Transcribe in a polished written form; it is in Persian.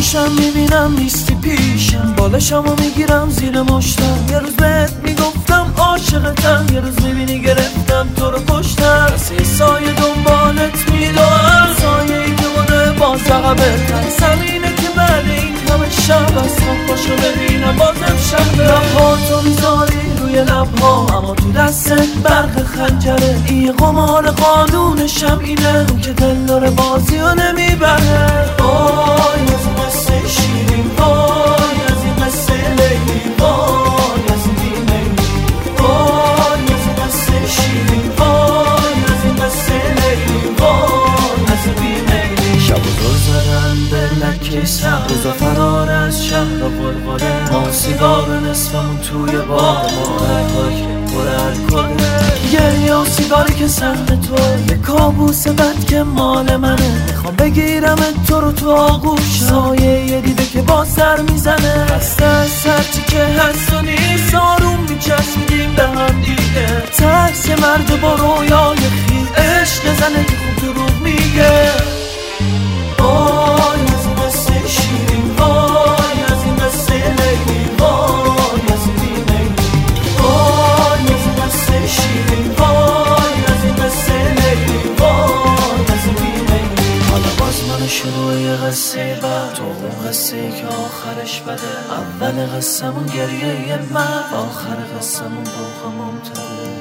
میشم میبینم نیستی پیشم، بالشمو میگیرم زیر مشتم. یه روز بهت میگفتم عاشقتم، یه روز میبینی گرفتم تو رو کشتم. مثل سایه دنبالت میدوم، سایه‌ای که مونه باز عقبتم. زمینه که بعد این همه شب از خواب باشو ببینم بازم شب. لبهاتو میذاری روی لبها، اما تو دستت برق خنجره. این قمار قانونشم اینه، اون که دل داره بازیو نمیبره. وای از این قصه شیرین، وای از این قصه لیلی، وای از این بیمیلی. وای از این قصه شیرین، وای از این قصه لیلی، وای از این بیمیلی. شب و دور زدن به لکه سر، روزا فرار از شهر و غلغله. ما سیگار نصفمون توی باغ، ما که پر الکله. گریه و سیگاری که سهم تو، یه کابوس بد که مال منه. میخوام بگیرم تو رو تو آغوشم، سایه یه دیده که با سر میزنه. خسته از سرچی که هست و نیست، آروم میچسبیدیم به هم دیگه. ترس مرد با رویای خیل، عشق زنه که خوب دروغ میگه. وای از این قصه شیرین، وای از این قصه لیلی، وای از این بیمیلی. وای از این قصه شیرین، وای از این قصه لیلی، وای از این بیمیلی. حالا باز من شروع یه قصه بعد، تو اون قصه که آخرش بده. اول قصه‌مون گریه من، آخر قصه‌مون بوق ممتده.